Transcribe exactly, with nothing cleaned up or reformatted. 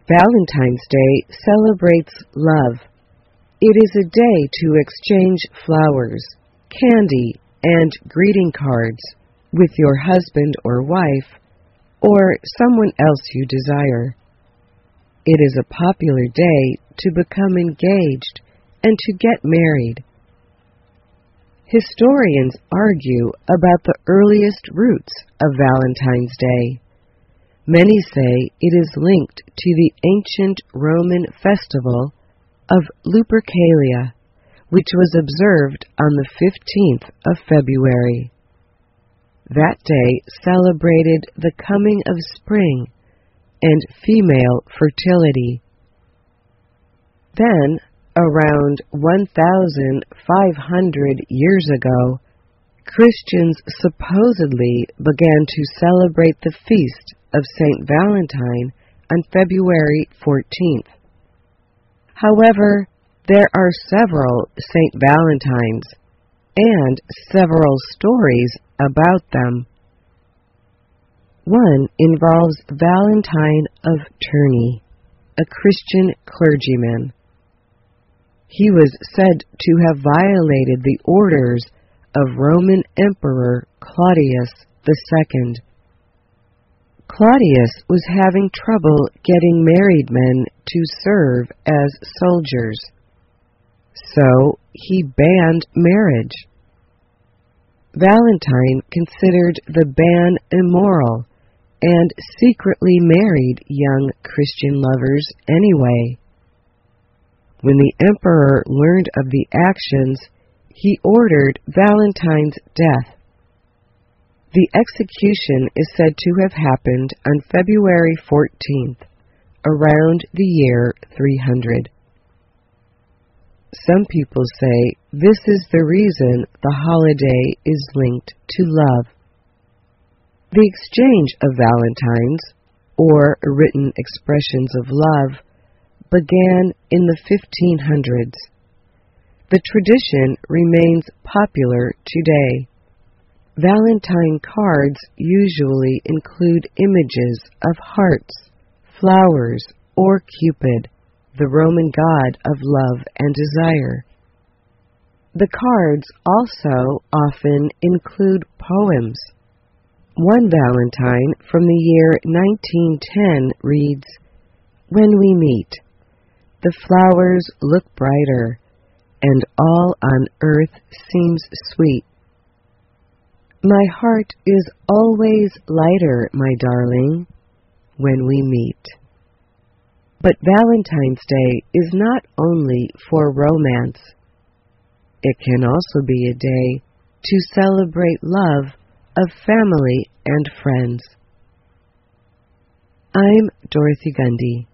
Valentine's Day celebrates love. It is a day to exchange flowers, candy, and greeting cards with your husband or wife, or someone else you desire. It is a popular day to become engaged and to get married. Historians argue about the earliest roots of Valentine's Day. Many say it is linked to the ancient Roman festival of Lupercalia, which was observed on the fifteenth of February. That day celebrated the coming of spring and female fertility. Then, around one thousand five hundred years ago, Christians supposedly began to celebrate the feast of Saint Valentine on February fourteenth. However, there are several Saint Valentines and several stories about them. One involves Valentine of Terni, a Christian clergyman. He was said to have violated the orders of Roman Emperor Claudius the Second. Claudius was having trouble getting married men to serve as soldiers, so he banned marriage. Valentine considered the ban immoral and secretly married young Christian lovers anyway. When the emperor learned of the actions, he ordered Valentine's death. The execution is said to have happened on February fourteenth, around the year three hundred. Some people say this is the reason the holiday is linked to love. The exchange of valentines, or written expressions of love, began in the fifteen hundreds. The tradition remains popular today. Valentine cards usually include images of hearts, flowers, or Cupid, the Roman god of love and desire. The cards also often include poems. One Valentine from the year nineteen ten reads, "When we meet, the flowers look brighter, and all on earth seems sweet. My heart is always lighter, my darling, when we meet." But Valentine's Day is not only for romance. It can also be a day to celebrate love of family and friends. I'm Dorothy Gundy.